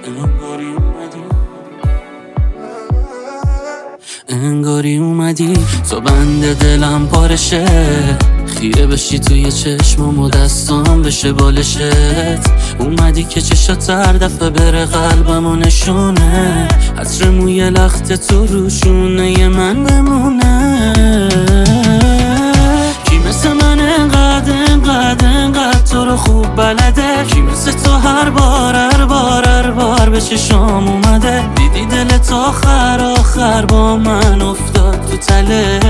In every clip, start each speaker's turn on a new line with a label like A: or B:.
A: انگاری اومدی تو بند دلم پارشه، خیره بشی توی چشمم و دستام بشه بالشت. اومدی که چشات هر دفعه بره قلبم و نشونه، عطر موی لخت تو روشونه من بمونه. کی مثل من انقدر تو رو خوب بلده؟ کی مثل تو هر بار به چشام اومده؟ دیدی دلت آخر با من افتاد تو تله.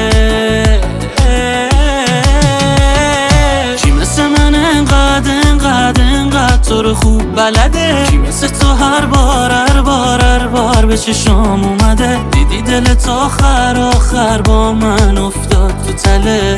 A: کی مثل من انقدر تو رو خوب بلده؟ کی مثل تو هر بار به چشام اومده؟ دیدی دلت آخر با من افتاد تو تله.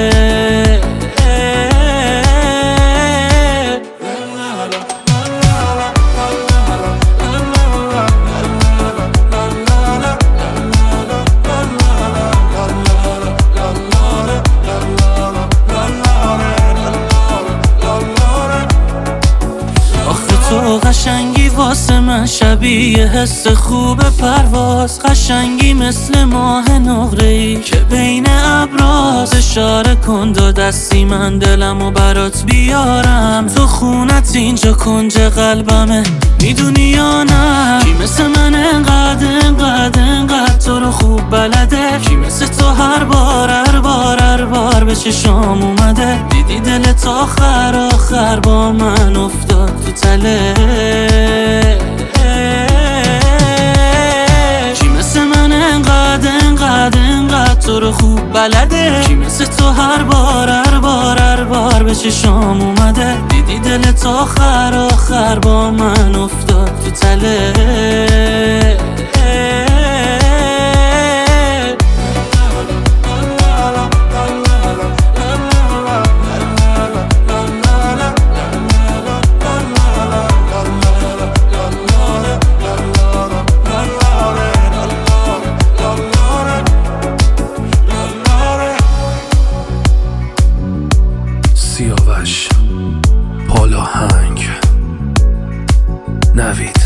A: تو قشنگی واسه من شبیه حس خوب پرواز، قشنگی مثل ماه نقره‌ای که بین ابراز. اشاره کن دو دستی من دلمو برات بیارم، تو خونت اینجا کنج قلبمه، میدونی یا نه؟ کی مثل من انقدر تو رو خوب بلده؟ کی مثل تو هر بار به چشام اومده؟ دیدی دلت آخر با من افتاد تو تله. کی مثل من انقدر تو رو خوب بلده؟ کی مثل تو هر بار به چشام اومده؟ دیدی دلت آخر با من افتاد تو تله.
B: سیاوش پالاهنگ نوید